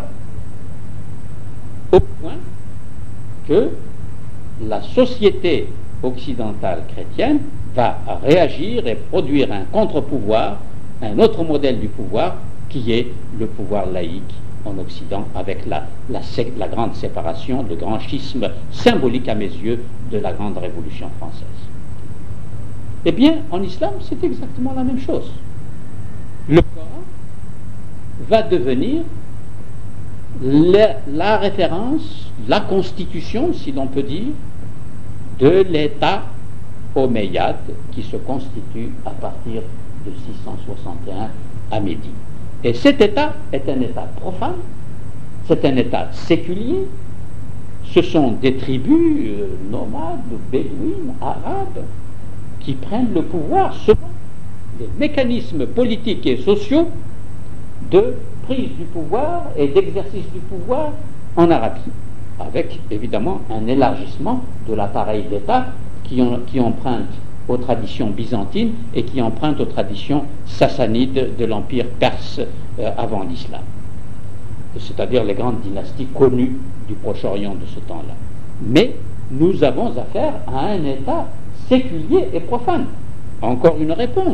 au point que la société occidentale chrétienne va réagir et produire un contre-pouvoir, un autre modèle du pouvoir, qui est le pouvoir laïque en Occident, avec la, la, la grande séparation, le grand schisme symbolique à mes yeux de la grande révolution française. Eh bien, en islam, c'est exactement la même chose. le Coran va devenir la, la référence, la constitution, si l'on peut dire, de l'État omeyyade qui se constitue à partir de six cent soixante et un à Médine. Et cet État est un État profane, c'est un État séculier, ce sont des tribus euh, nomades, bédouines, arabes, qui prennent le pouvoir selon les mécanismes politiques et sociaux de prise du pouvoir et d'exercice du pouvoir en Arabie, avec évidemment un élargissement de l'appareil d'État qui, en, qui emprunte aux traditions byzantines et qui emprunte aux traditions sassanides de l'empire perse euh, avant l'islam, c'est-à-dire les grandes dynasties connues du Proche-Orient de ce temps-là. Mais nous avons affaire à un État séculier et profane. Encore une réponse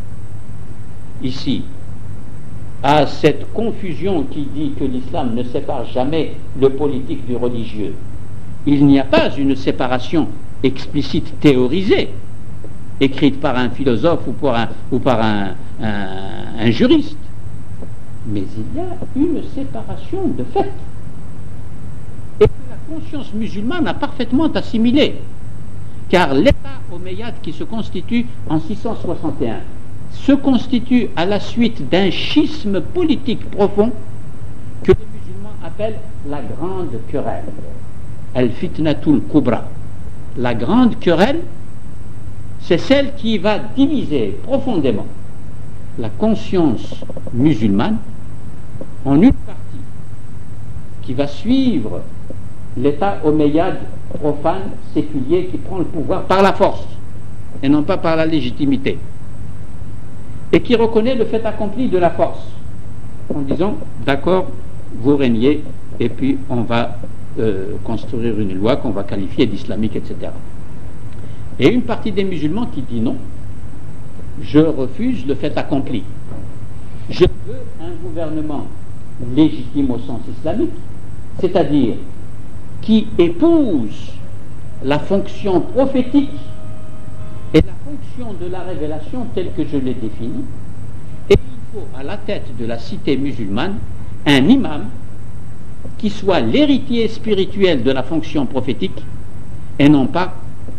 ici à cette confusion qui dit que l'islam ne sépare jamais le politique du religieux. Il n'y a pas une séparation explicite théorisée, écrite par un philosophe ou par un, ou par un, un, un juriste, mais il y a une séparation de fait, et que la conscience musulmane a parfaitement assimilé, car l'État omeyyade qui se constitue en six cent soixante et un se constitue à la suite d'un schisme politique profond que les musulmans appellent la grande querelle, al-fitnatul kubra. La grande querelle, c'est celle qui va diviser profondément la conscience musulmane en une partie qui va suivre l'État omeyyade profane, séculier, qui prend le pouvoir par la force et non pas par la légitimité, et qui reconnaît le fait accompli de la force en disant d'accord, vous régnez et puis on va euh, construire une loi qu'on va qualifier d'islamique, et cetera. Et une partie des musulmans qui dit non, je refuse le fait accompli, je veux un gouvernement légitime au sens islamique, c'est-à-dire qui épouse la fonction prophétique et la fonction de la révélation telle que je l'ai définie, et il faut à la tête de la cité musulmane un imam qui soit l'héritier spirituel de la fonction prophétique et non pas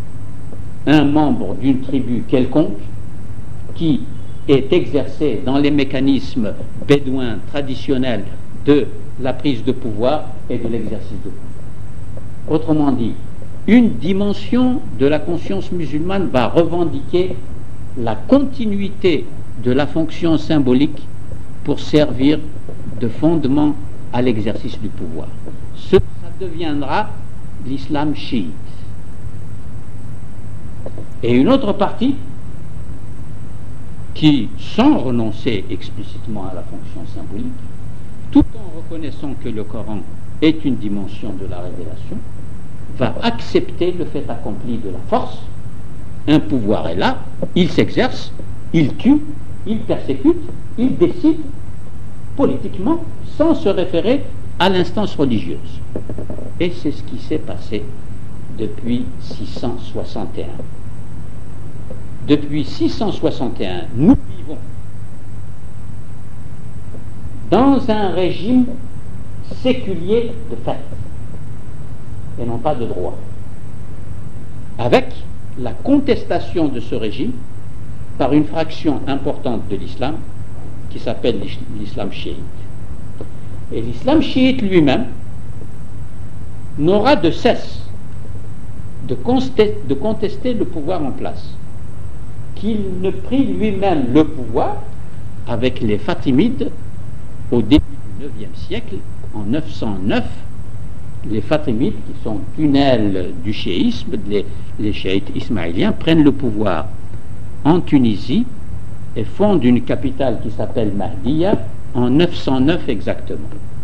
un membre d'une tribu quelconque qui est exercé dans les mécanismes bédouins traditionnels de la prise de pouvoir et de l'exercice de pouvoir. Autrement dit, une dimension de la conscience musulmane va revendiquer la continuité de la fonction symbolique pour servir de fondement à l'exercice du pouvoir. Ce, ça deviendra l'islam chiite. Et une autre partie qui, sans renoncer explicitement à la fonction symbolique, tout en reconnaissant que le Coran est une dimension de la révélation, va accepter le fait accompli de la force. Un pouvoir est là, il s'exerce, il tue, il persécute, il décide politiquement sans se référer à l'instance religieuse. Et c'est ce qui s'est passé depuis six cent soixante et un. Depuis six cent soixante et un, nous vivons dans un régime séculier de fait et non pas de droit, avec la contestation de ce régime par une fraction importante de l'islam qui s'appelle l'islam chiite. Et l'islam chiite lui-même n'aura de cesse de contester, de contester le pouvoir en place, qu'il ne prit lui-même le pouvoir avec les Fatimides au début du neuvième siècle, en neuf cent neuf. Les Fatimides, qui sont une aile du chiisme, les, les chiites ismaéliens, prennent le pouvoir en Tunisie et fondent une capitale qui s'appelle Mahdiya en neuf cent neuf exactement.